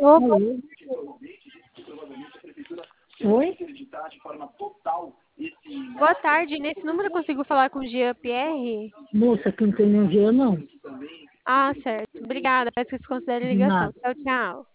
Opa, Alô? Oi? boa tarde. Nesse número eu consigo falar com o Jean Pierre? Moça, que não tem energia, não. Ah, certo. Obrigada. Peço que se considere a De ligação. nada. Tchau, tchau.